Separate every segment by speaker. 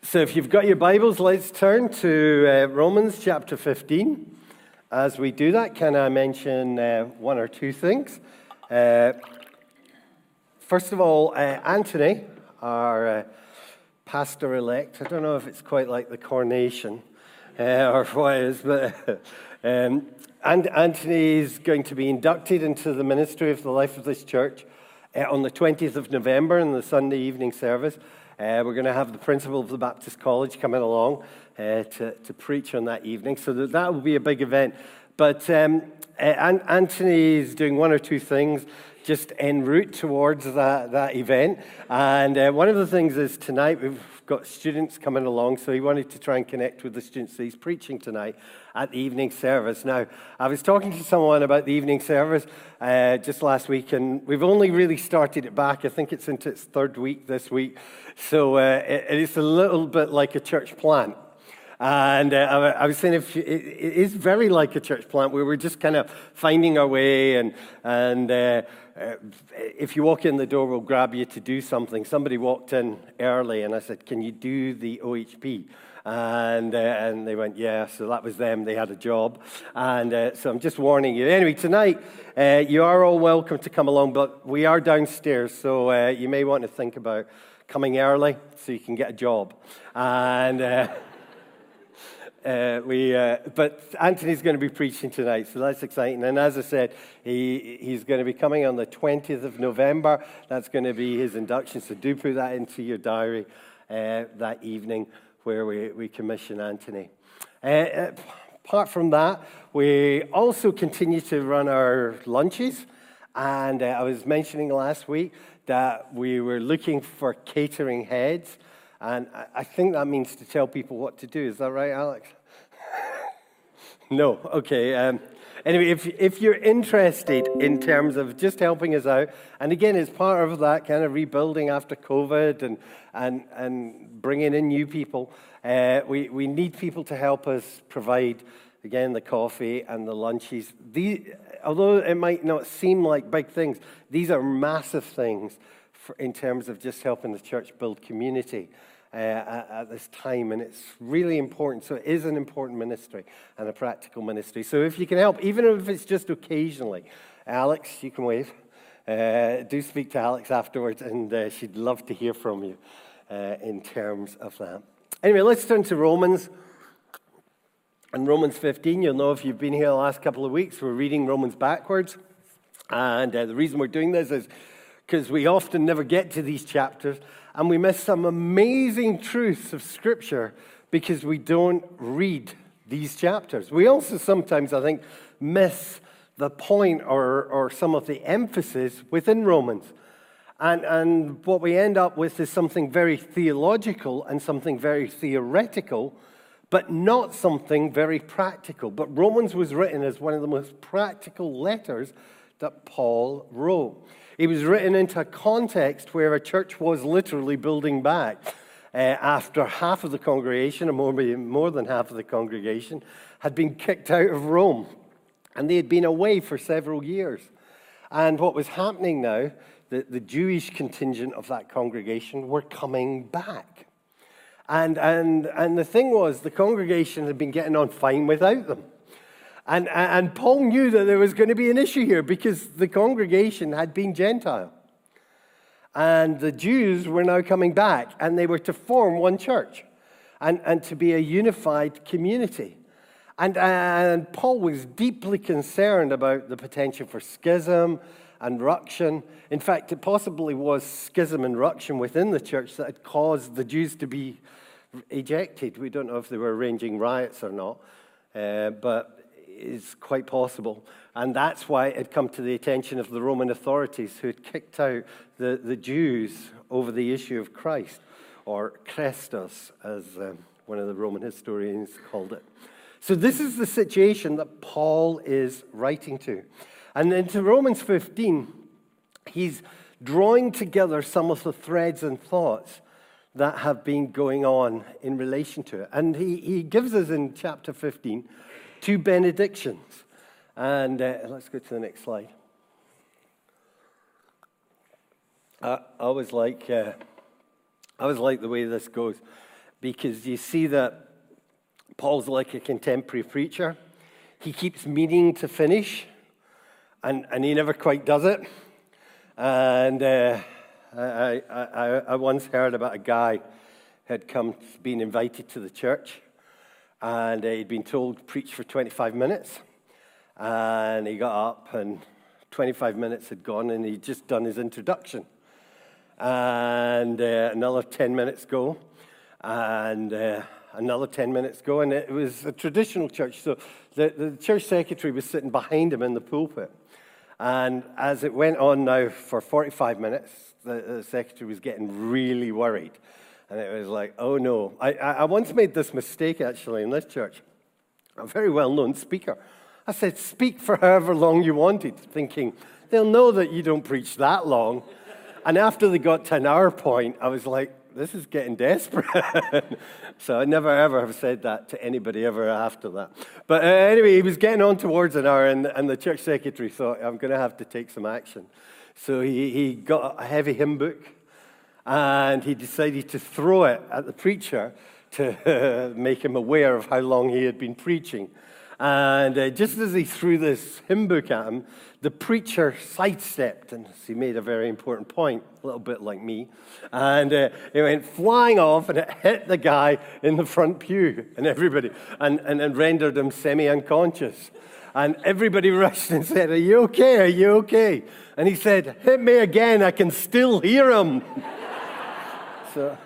Speaker 1: So if you've got your Bibles, let's turn to Romans chapter 15. As we do that, can I mention one or two things? First of all, Anthony, our pastor-elect, I don't know if it's quite like the coronation or what it is, but Anthony is going to be inducted into the ministry of the life of this church on the 20th of November in the Sunday evening service. We're going to have the principal of the Baptist College coming along to preach on that evening, so that will be a big event. But Anthony is doing one or two things just en route towards that event. And one of the things is tonight we've got students coming along, so he wanted to try and connect with the students that he's preaching tonight at the evening service. Now, I was talking to someone about the evening service just last week, and we've only really started it back. I think it's into its third week this week. So it's a little bit like a church plant. And I was saying it is very like a church plant where we're just kind of finding our way, and if you walk in the door, we'll grab you to do something. Somebody walked in early, and I said, "Can you do the OHP?" And they went, "Yeah." So that was them. They had a job, and so I'm just warning you. Anyway, tonight you are all welcome to come along, but we are downstairs, so you may want to think about coming early so you can get a job. And but Anthony's going to be preaching tonight, so that's exciting. And as I said, he's going to be coming on the 20th of November. That's going to be his induction, so do put that into your diary that evening where we commission Anthony. Apart from that, we also continue to run our lunches. And I was mentioning last week that we were looking for catering heads. And I think that means to tell people what to do. Is that right, Alex? No. Okay. Anyway, if you're interested in terms of just helping us out, and again, it's part of that kind of rebuilding after COVID and bringing in new people, we need people to help us provide, again, the coffee and the lunches. Although it might not seem like big things, these are massive things in terms of just helping the church build community at this time, and it's really important. So it is an important ministry and a practical ministry. So if you can help, even if it's just occasionally, Alex, you can wave. Do speak to Alex afterwards, and she'd love to hear from you in terms of that. Anyway, let's turn to Romans. And Romans 15, you'll know if you've been here the last couple of weeks, we're reading Romans backwards. And the reason we're doing this is because we often never get to these chapters, and we miss some amazing truths of Scripture because we don't read these chapters. We also sometimes, I think, miss the point or some of the emphasis within Romans. And what we end up with is something very theological and something very theoretical, but not something very practical. But Romans was written as one of the most practical letters that Paul wrote. It was written into a context where a church was literally building back after half of the congregation, or more than half of the congregation, had been kicked out of Rome. And they had been away for several years. And what was happening now, the Jewish contingent of that congregation were coming back. And the thing was, the congregation had been getting on fine without them. And Paul knew that there was going to be an issue here because the congregation had been Gentile. And the Jews were now coming back, and they were to form one church and to be a unified community. And Paul was deeply concerned about the potential for schism and ruction. In fact, it possibly was schism and ruction within the church that had caused the Jews to be ejected. We don't know if they were arranging riots or not, but it's quite possible. And that's why it had come to the attention of the Roman authorities who had kicked out the Jews over the issue of Christ, or Christos, as one of the Roman historians called it. So this is the situation that Paul is writing to. And into Romans 15, he's drawing together some of the threads and thoughts that have been going on in relation to it. And he gives us in chapter 15 two benedictions. And let's go to the next slide. I always like the way this goes. because you see that Paul's like a contemporary preacher. He keeps meaning to finish, and he never quite does it. And I once heard about a guy who had been invited to the church, and he'd been told to preach for 25 minutes. And he got up, and 25 minutes had gone, and he'd just done his introduction. And another 10 minutes go, and another 10 minutes go, and it was a traditional church. So the church secretary was sitting behind him in the pulpit. And as it went on now for 45 minutes, the secretary was getting really worried. And it was like, oh no. I once made this mistake, actually, in this church. A very well-known speaker. I said, speak for however long you wanted, thinking, they'll know that you don't preach that long. And after they got to an hour point, I was like, this is getting desperate. So I never, ever have said that to anybody ever after that. But anyway, he was getting on towards an hour, and the church secretary thought, I'm going to have to take some action. So he got a heavy hymn book, and he decided to throw it at the preacher to make him aware of how long he had been preaching. And just as he threw this hymn book at him, the preacher sidestepped, and he made a very important point, a little bit like me. And it went flying off, and it hit the guy in the front pew, and everybody, and rendered him semi-unconscious. And everybody rushed and said, are you okay? Are you okay? And he said, hit me again, I can still hear him. So,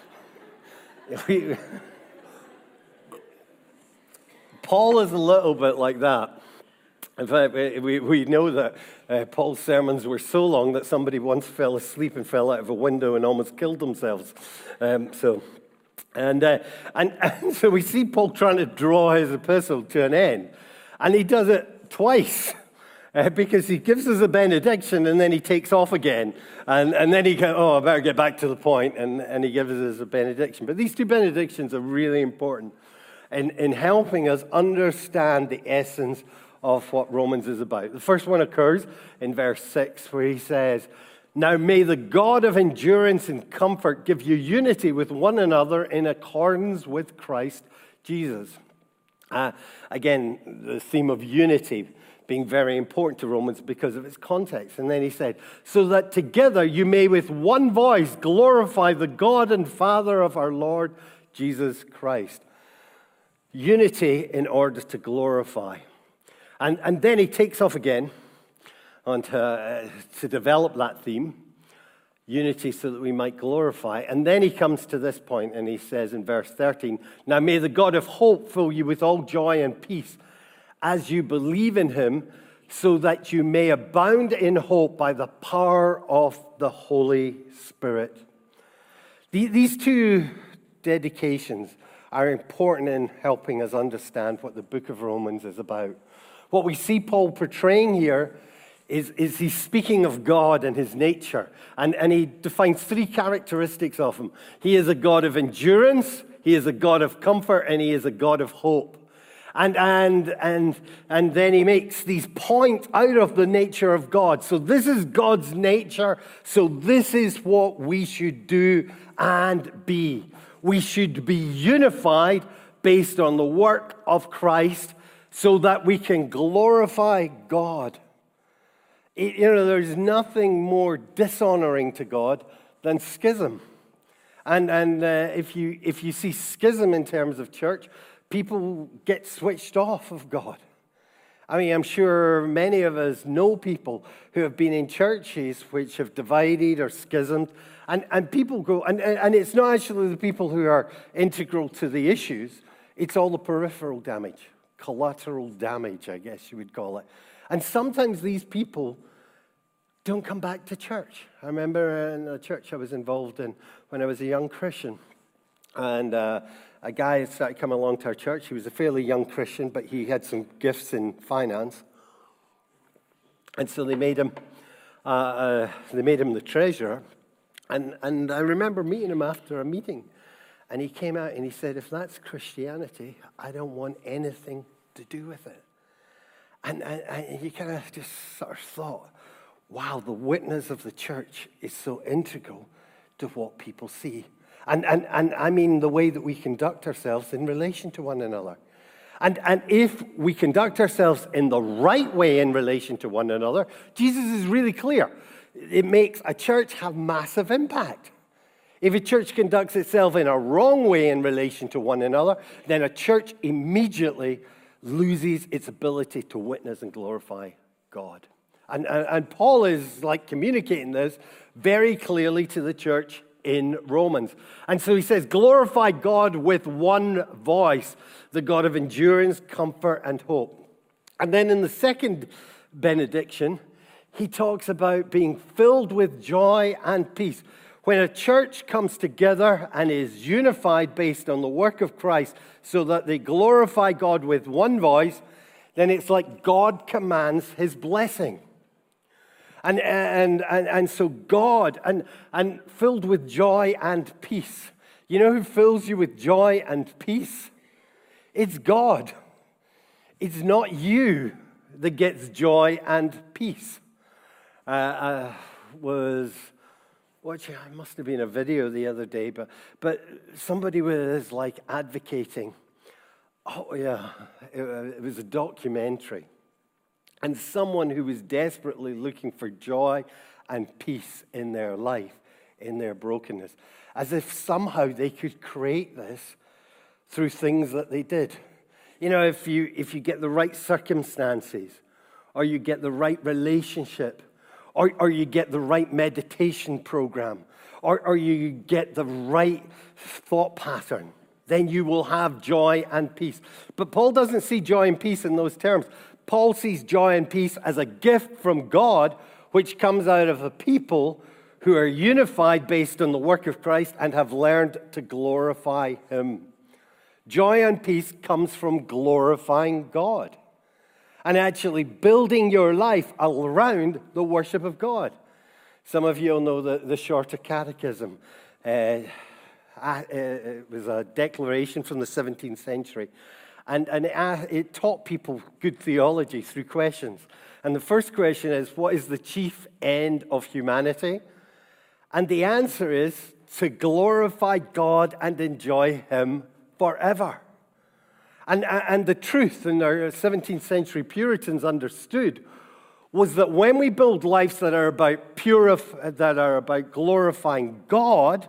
Speaker 1: Paul is a little bit like that. In fact, we know that Paul's sermons were so long that somebody once fell asleep and fell out of a window and almost killed themselves. So we see Paul trying to draw his epistle to an end. And he does it twice. Because he gives us a benediction and then he takes off again. And then he goes, I better get back to the point. And he gives us a benediction. But these two benedictions are really important in helping us understand the essence of what Romans is about. The first one occurs in verse 6, where he says, now may the God of endurance and comfort give you unity with one another in accordance with Christ Jesus. Again, the theme of unity being very important to Romans because of its context. And then he said, so that together you may with one voice glorify the God and Father of our Lord Jesus Christ. Unity in order to glorify. And then he takes off again to develop that theme, unity so that we might glorify. And then he comes to this point and he says in verse 13, now may the God of hope fill you with all joy and peace as you believe in him, so that you may abound in hope by the power of the Holy Spirit. These two dedications are important in helping us understand what the book of Romans is about. What we see Paul portraying here is he's speaking of God and his nature. And he defines three characteristics of him. He is a God of endurance, he is a God of comfort, and he is a God of hope. And then he makes these points out of the nature of God. So this is God's nature. So this is what we should do and be. We should be unified based on the work of Christ so that we can glorify God. There's nothing more dishonoring to God than schism. And if you see schism in terms of church, people get switched off of God. I mean, I'm sure many of us know people who have been in churches which have divided or schismed, and people go, and it's not actually the people who are integral to the issues, it's all the peripheral damage, collateral damage, I guess you would call it. And sometimes these people don't come back to church. I remember in a church I was involved in when I was a young Christian, and a guy had started coming along to our church. He was a fairly young Christian, but he had some gifts in finance. And so they made him the treasurer. And I remember meeting him after a meeting. And he came out and he said, if that's Christianity, I don't want anything to do with it. And you kind of just sort of thought, wow, the witness of the church is so integral to what people see. And I mean the way that we conduct ourselves in relation to one another. And if we conduct ourselves in the right way in relation to one another, Jesus is really clear. It makes a church have massive impact. If a church conducts itself in a wrong way in relation to one another, then a church immediately loses its ability to witness and glorify God. And Paul is like communicating this very clearly to the church in Romans. And so he says, glorify God with one voice, the God of endurance, comfort, and hope. And then in the second benediction, he talks about being filled with joy and peace. When a church comes together and is unified based on the work of Christ so that they glorify God with one voice, then it's like God commands his blessing. And so God, and filled with joy and peace. You know who fills you with joy and peace? It's God. It's not you that gets joy and peace. I was watching, it must have been a video the other day, but somebody was like advocating. Oh yeah, it was a documentary. And someone who was desperately looking for joy and peace in their life, in their brokenness, as if somehow they could create this through things that they did. You know, if you get the right circumstances, or you get the right relationship, or you get the right meditation program, or you get the right thought pattern, then you will have joy and peace. But Paul doesn't see joy and peace in those terms. Paul sees joy and peace as a gift from God, which comes out of a people who are unified based on the work of Christ and have learned to glorify him. Joy and peace comes from glorifying God and actually building your life around the worship of God. Some of you will know the Shorter Catechism. It was a declaration from the 17th century. And it taught people good theology through questions. And the first question is, what is the chief end of humanity? And the answer is to glorify God and enjoy him forever. And the truth, and our 17th century Puritans understood, was that when we build lives that are about glorifying God,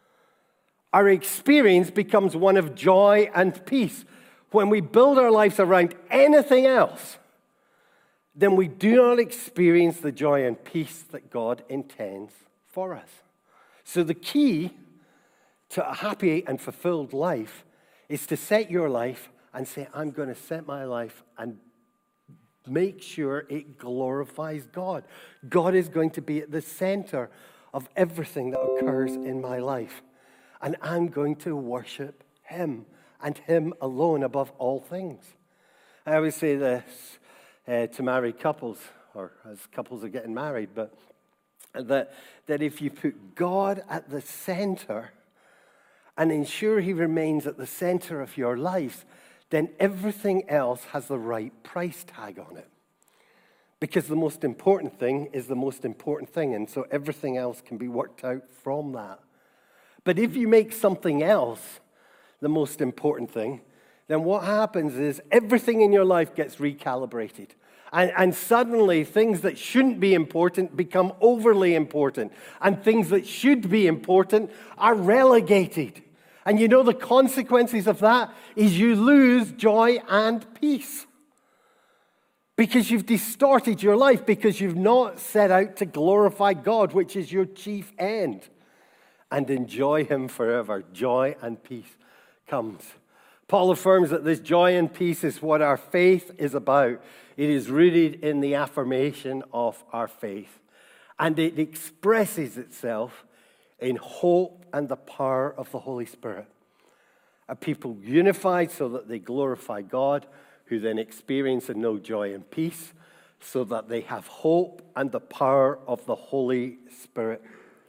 Speaker 1: our experience becomes one of joy and peace. When we build our lives around anything else, then we do not experience the joy and peace that God intends for us. So the key to a happy and fulfilled life is to set your life and say, I'm going to set my life and make sure it glorifies God. God is going to be at the center of everything that occurs in my life. And I'm going to worship him and him alone above all things. I always say this to married couples, or as couples are getting married, but that if you put God at the center and ensure he remains at the center of your life, then everything else has the right price tag on it. Because the most important thing is the most important thing, and so everything else can be worked out from that. But if you make something else the most important thing, then what happens is everything in your life gets recalibrated. And suddenly things that shouldn't be important become overly important. And things that should be important are relegated. And you know the consequences of that is you lose joy and peace. Because you've distorted your life, because you've not set out to glorify God, which is your chief end, and enjoy him forever. Joy and peace comes. Paul affirms that this joy and peace is what our faith is about. It is rooted in the affirmation of our faith. And it expresses itself in hope and the power of the Holy Spirit. A people unified so that they glorify God, who then experience and know joy and peace, so that they have hope and the power of the Holy Spirit.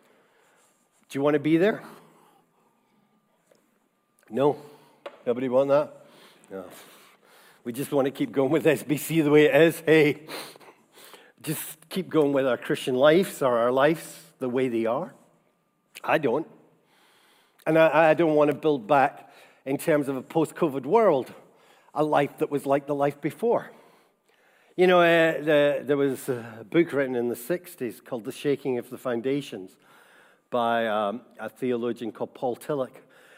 Speaker 1: Do you want to be there? No? Nobody want that? No. We just want to keep going with SBC the way it is. Hey, just keep going with our Christian lives or our lives the way they are. I don't. And I don't want to build back, in terms of a post-COVID world, a life that was like the life before. You know, there was a book written in the 60s called The Shaking of the Foundations by a theologian called Paul Tillich.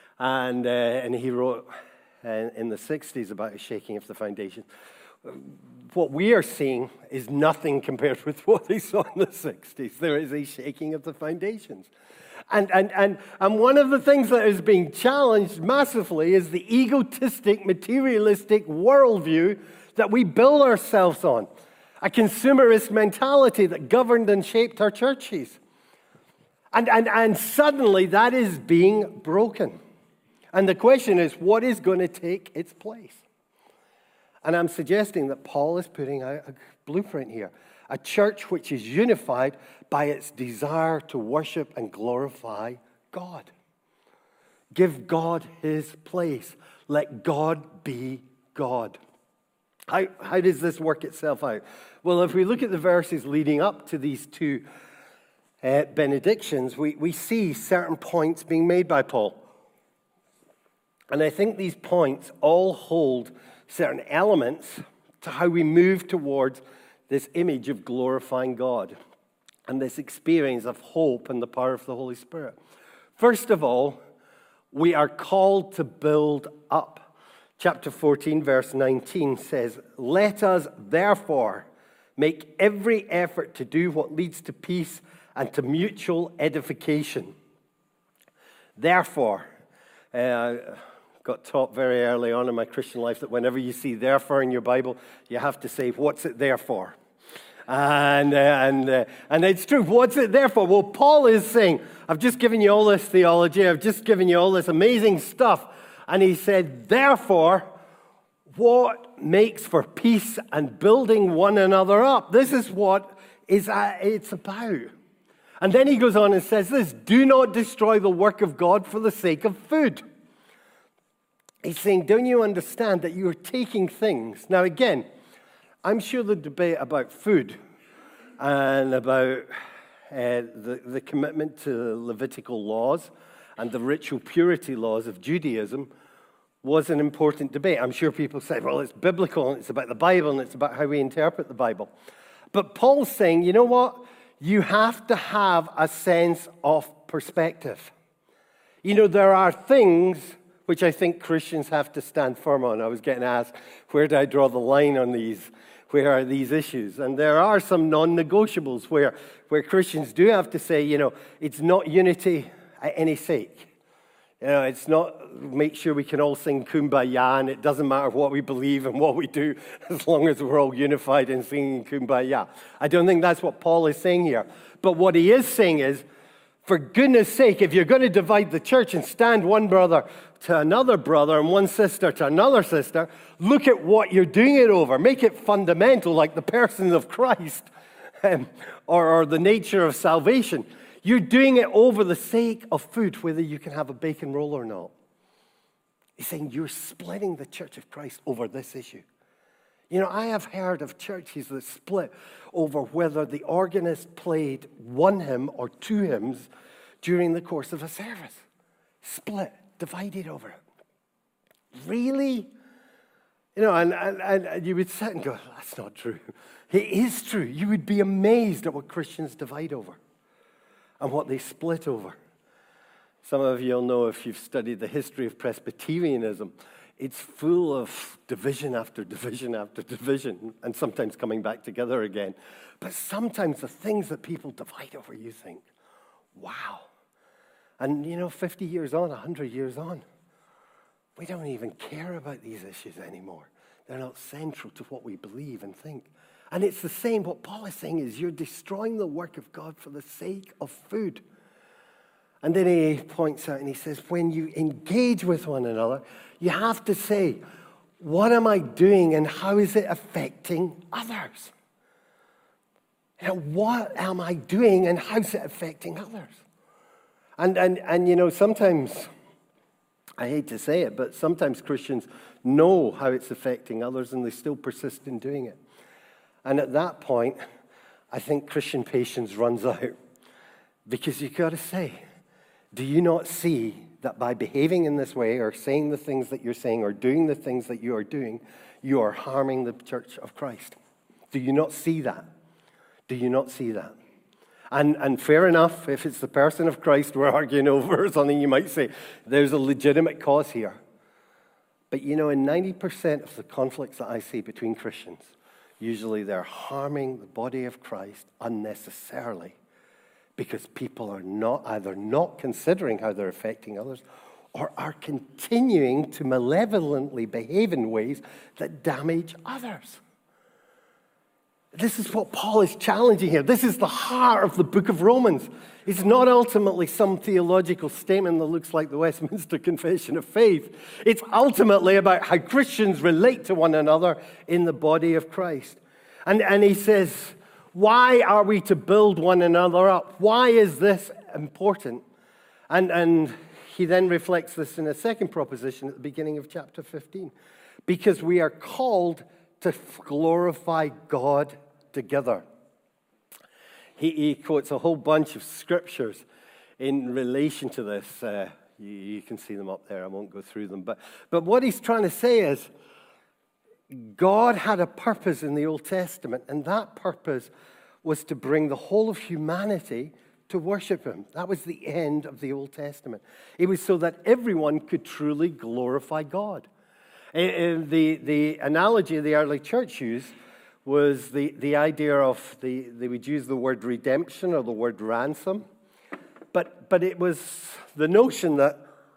Speaker 1: And he wrote in the 60s about a shaking of the foundations. What we are seeing is nothing compared with what they saw in the 60s. There is a shaking of the foundations. And one of the things that is being challenged massively is the egotistic, materialistic worldview that we build ourselves on. A consumerist mentality that governed and shaped our churches. And suddenly that is being broken. And the question is, what is going to take its place? And I'm suggesting that Paul is putting out a blueprint here. A church which is unified by its desire to worship and glorify God. Give God his place. Let God be God. How does this work itself out? Well, if we look at the verses leading up to these two benedictions, we see certain points being made by Paul. And I think these points all hold certain elements to how we move towards this image of glorifying God and this experience of hope and the power of the Holy Spirit. First of all, we are called to build up. Chapter 14, verse 19 says, "Let us therefore make every effort to do what leads to peace and to mutual edification." Therefore, got taught very early on in my Christian life that whenever you see "therefore" in your Bible, you have to say, what's it there for? And it's true. What's it there for? Well, Paul is saying, I've just given you all this theology. I've just given you all this amazing stuff. And he said, therefore, what makes for peace and building one another up? This is what it's about. And then he goes on and says this, do not destroy the work of God for the sake of food. He's saying, don't you understand that you are taking things? Now, again, I'm sure the debate about food and about the commitment to Levitical laws and the ritual purity laws of Judaism was an important debate. I'm sure people say, well, it's biblical, and it's about the Bible, and it's about how we interpret the Bible. But Paul's saying, you know what? You have to have a sense of perspective. You know, there are things which I think Christians have to stand firm on. I was getting asked, where do I draw the line on these? Where are these issues? And there are some non-negotiables where Christians do have to say, you know, it's not unity at any sake. You know, it's not make sure we can all sing Kumbaya, and it doesn't matter what we believe and what we do as long as we're all unified in singing Kumbaya. I don't think that's what Paul is saying here. But what he is saying is, for goodness sake, if you're going to divide the church and stand one brother to another brother and one sister to another sister, look at what you're doing it over. Make it fundamental, like the person of Christ or the nature of salvation. You're doing it over the sake of food, whether you can have a bacon roll or not. He's saying you're splitting the Church of Christ over this issue. You know, I have heard of churches that split over whether the organist played one hymn or two hymns during the course of a service. Split, divided over it. Really? You know, and you would sit and go, that's not true. It is true. You would be amazed at what Christians divide over and what they split over. Some of you will know if you've studied the history of Presbyterianism, it's full of division after division after division, and sometimes coming back together again. But sometimes the things that people divide over, you think, wow. And, you know, 50 years on, 100 years on, we don't even care about these issues anymore. They're not central to what we believe and think. And it's the same, what Paul is saying is you're destroying the work of God for the sake of food. And then he points out and he says, when you engage with one another, you have to say, what am I doing and how is it affecting others? You know, what am I doing and how is it affecting others? And you know, sometimes, I hate to say it, but sometimes Christians know how it's affecting others and they still persist in doing it. And at that point, I think Christian patience runs out. Because you've got to say, do you not see that by behaving in this way or saying the things that you're saying or doing the things that you are doing, you are harming the church of Christ? Do you not see that? Do you not see that? And fair enough, if it's the person of Christ we're arguing over or something, you might say, there's a legitimate cause here. But in 90% of the conflicts that I see between Christians, usually they're harming the body of Christ unnecessarily because people are either not considering how they're affecting others or are continuing to malevolently behave in ways that damage others. This is what Paul is challenging here. This is the heart of the book of Romans. It's not ultimately some theological statement that looks like the Westminster Confession of Faith. It's ultimately about how Christians relate to one another in the body of Christ. And he says, why are we to build one another up? Why is this important? And he then reflects this in a second proposition at the beginning of chapter 15. Because we are called to glorify God together. He quotes a whole bunch of scriptures in relation to this. You can see them up there. I won't go through them. But what he's trying to say is God had a purpose in the Old Testament, and that purpose was to bring the whole of humanity to worship him. That was the end of the Old Testament. It was so that everyone could truly glorify God. The analogy the early church used was the idea of, they would use the word redemption or the word ransom, but it was the notion that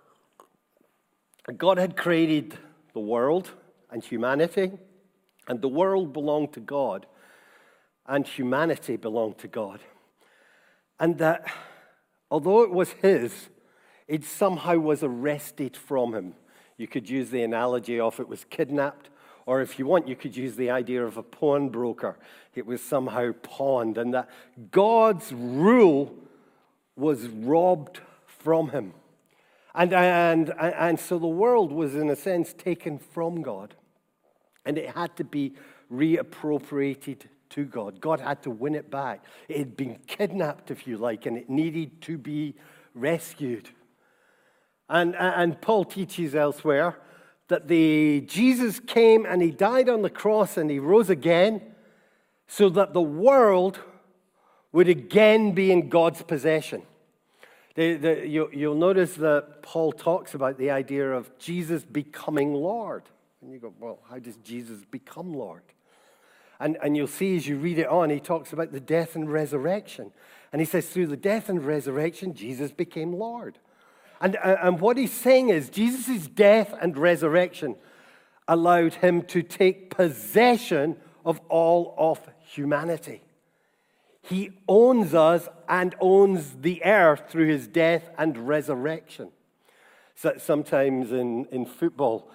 Speaker 1: God had created the world and humanity, and the world belonged to God, and humanity belonged to God. And that although it was his, it somehow was arrested from him. You could use the analogy of it was kidnapped, or if you want, you could use the idea of a pawnbroker. It was somehow pawned, and that God's rule was robbed from him. And so the world was, in a sense, taken from God, and it had to be reappropriated to God. God had to win it back. It had been kidnapped, if you like, and it needed to be rescued. And Paul teaches elsewhere that Jesus came and he died on the cross and he rose again so that the world would again be in God's possession. You'll notice that Paul talks about the idea of Jesus becoming Lord. And you go, well, how does Jesus become Lord? And you'll see as you read it on, he talks about the death and resurrection. And he says through the death and resurrection, Jesus became Lord. And what he's saying is Jesus' death and resurrection allowed him to take possession of all of humanity. He owns us and owns the earth through his death and resurrection. So sometimes in football,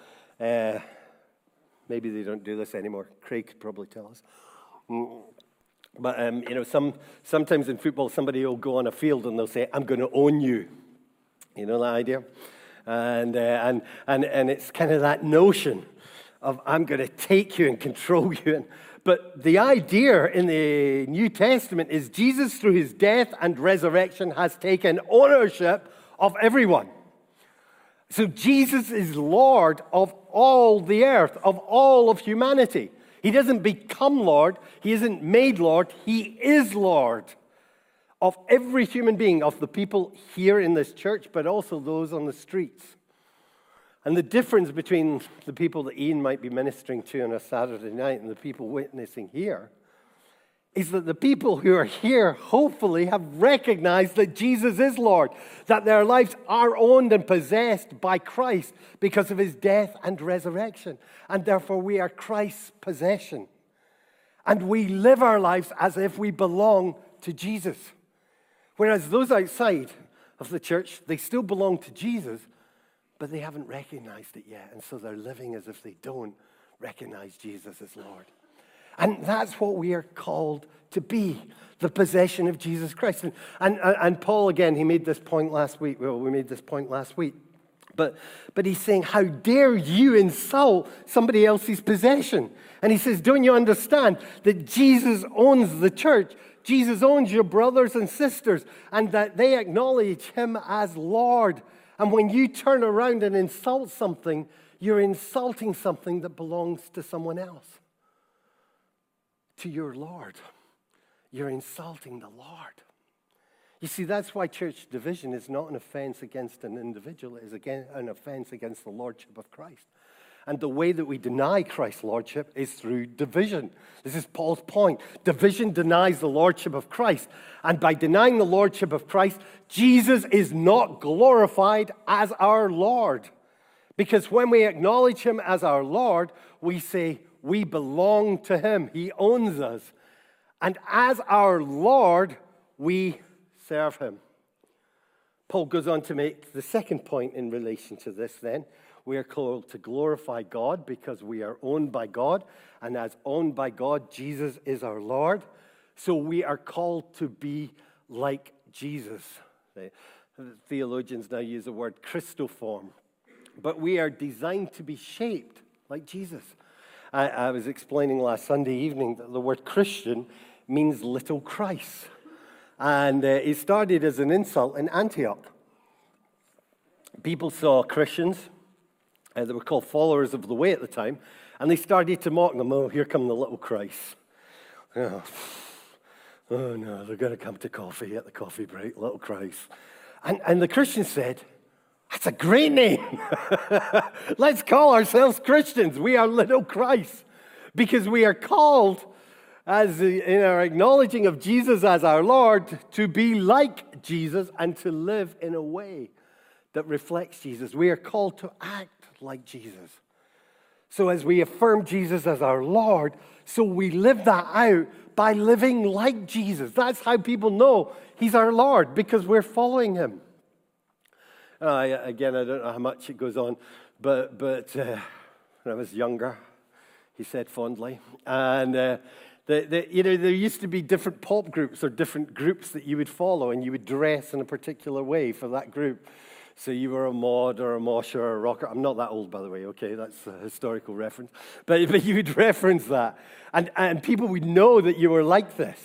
Speaker 1: maybe they don't do this anymore. Craig could probably tell us. But sometimes in football, somebody will go on a field and they'll say, "I'm going to own you." You know that idea? And it's kind of that notion of I'm going to take you and control you. But the idea in the New Testament is Jesus, through his death and resurrection, has taken ownership of everyone. So Jesus is Lord of all the earth, of all of humanity. He doesn't become Lord. He isn't made Lord. He is Lord of every human being, of the people here in this church, but also those on the streets. And the difference between the people that Ian might be ministering to on a Saturday night and the people witnessing here is that the people who are here hopefully have recognized that Jesus is Lord, that their lives are owned and possessed by Christ because of his death and resurrection. And therefore we are Christ's possession. And we live our lives as if we belong to Jesus. Whereas those outside of the church, they still belong to Jesus, but they haven't recognized it yet. And so they're living as if they don't recognize Jesus as Lord. And that's what we are called to be, the possession of Jesus Christ. And Paul, again, he made this point last week. Well, we made this point last week. But he's saying, how dare you insult somebody else's possession? And he says, don't you understand that Jesus owns the church? Jesus owns your brothers and sisters, and that they acknowledge him as Lord. And when you turn around and insult something, you're insulting something that belongs to someone else, to your Lord. You're insulting the Lord. You see, that's why church division is not an offense against an individual. It is again an offense against the lordship of Christ. And the way that we deny Christ's lordship is through division. This is Paul's point. Division denies the lordship of Christ. And by denying the lordship of Christ, Jesus is not glorified as our Lord. Because when we acknowledge him as our Lord, we say we belong to him. He owns us. And as our Lord, we serve him. Paul goes on to make the second point in relation to this then. We are called to glorify God because we are owned by God. And as owned by God, Jesus is our Lord. So we are called to be like Jesus. The theologians now use the word Christoform. But we are designed to be shaped like Jesus. I was explaining last Sunday evening that the word Christian means little Christ. And it started as an insult in Antioch. People saw Christians, they were called followers of the way at the time, and they started to mock them. Oh, here come the little Christ. Oh no, they're going to come to coffee at the coffee break, little Christ. And the Christians said, that's a great name. Let's call ourselves Christians. We are little Christ. Because we are called, as in our acknowledging of Jesus as our Lord, to be like Jesus and to live in a way that reflects Jesus. We are called to act like Jesus. So as we affirm Jesus as our Lord, so we live that out by living like Jesus. That's how people know he's our Lord, because we're following him. Again, I don't know how much it goes on, but when I was younger, he said fondly, and there used to be different pop groups or different groups that you would follow, and you would dress in a particular way for that group. So you were a mod or a mosh or a rocker. I'm not that old, by the way, okay? That's a historical reference. But you would reference that. And people would know that you were like this.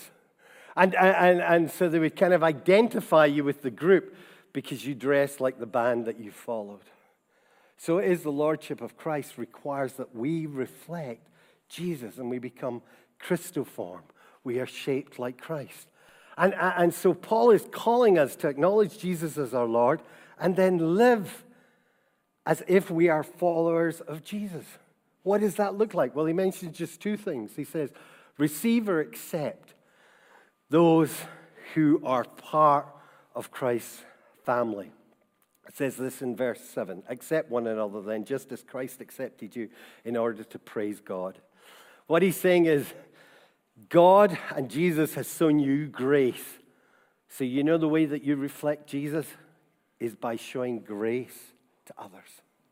Speaker 1: And so they would kind of identify you with the group because you dressed like the band that you followed. So it is the lordship of Christ requires that we reflect Jesus and we become Christoform. We are shaped like Christ. And so Paul is calling us to acknowledge Jesus as our Lord and then live as if we are followers of Jesus. What does that look like? Well, he mentions just two things. He says, receive or accept those who are part of Christ's family. It says this in verse 7. Accept one another then, just as Christ accepted you in order to praise God. What he's saying is, God and Jesus has shown you grace. So you know the way that you reflect Jesus is by showing grace to others.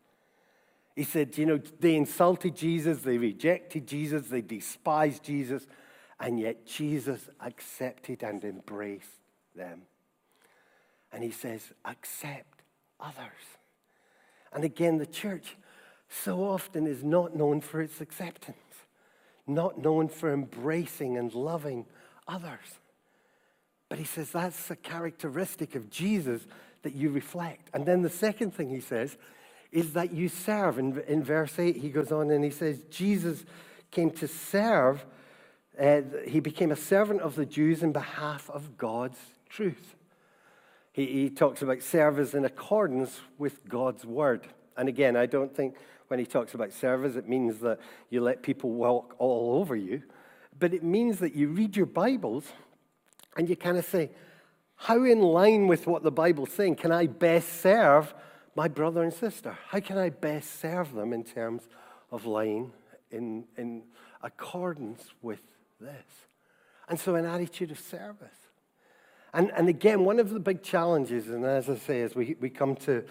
Speaker 1: He said, they insulted Jesus, they rejected Jesus, they despised Jesus, and yet Jesus accepted and embraced them. And he says, accept others. And again, the church so often is not known for its acceptance, not known for embracing and loving others. But he says that's a characteristic of Jesus that you reflect. And then the second thing he says is that you serve. In verse 8, he goes on and he says, Jesus came to serve. He became a servant of the Jews in behalf of God's truth. He talks about service in accordance with God's word. And again, I don't think when he talks about service, it means that you let people walk all over you. But it means that you read your Bibles and you kind of say, how in line with what the Bible's saying can I best serve my brother and sister? How can I best serve them in terms of lying in accordance with this? And so an attitude of service. And again, one of the big challenges, and as I say, as we come to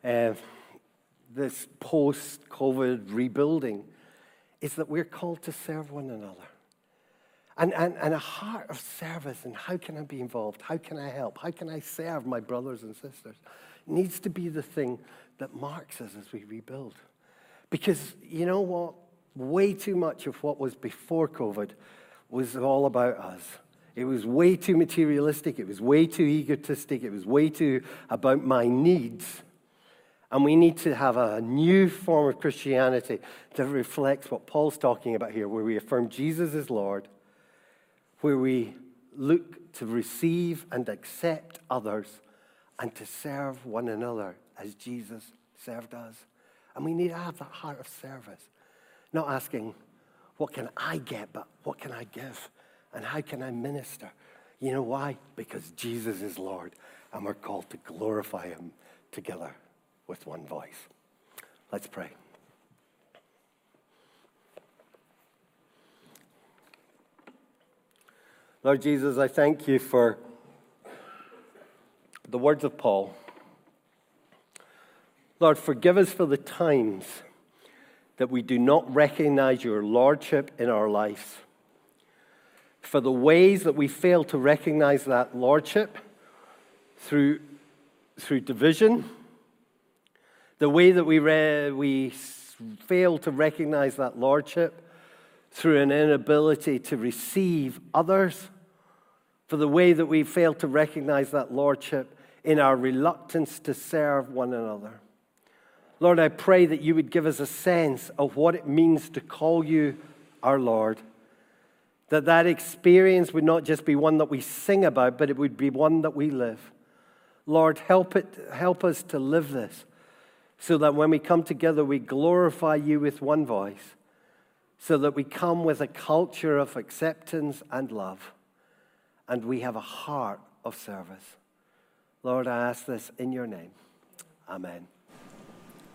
Speaker 1: this post-COVID rebuilding, is that we're called to serve one another. And a heart of service, and how can I be involved? How can I help? How can I serve my brothers and sisters? Needs to be the thing that marks us as we rebuild. Because you know what? Way too much of what was before COVID was all about us. It was way too materialistic. It was way too egotistic. It was way too about my needs. And we need to have a new form of Christianity that reflects what Paul's talking about here, where we affirm Jesus is Lord, where we look to receive and accept others and to serve one another as Jesus served us. And we need to have that heart of service, not asking, what can I get, but what can I give? And how can I minister? You know why? Because Jesus is Lord, and we're called to glorify him together with one voice. Let's pray. Lord Jesus, I thank you for the words of Paul. Lord, forgive us for the times that we do not recognize your lordship in our lives, for the ways that we fail to recognize that lordship through division, the way that we fail to recognize that lordship through an inability to receive others, for the way that we fail to recognize that lordship in our reluctance to serve one another. Lord, I pray that you would give us a sense of what it means to call you our Lord, that experience would not just be one that we sing about, but it would be one that we live. Lord, help us to live this, so that when we come together, we glorify you with one voice, so that we come with a culture of acceptance and love, and we have a heart of service. Lord, I ask this in your name. Amen.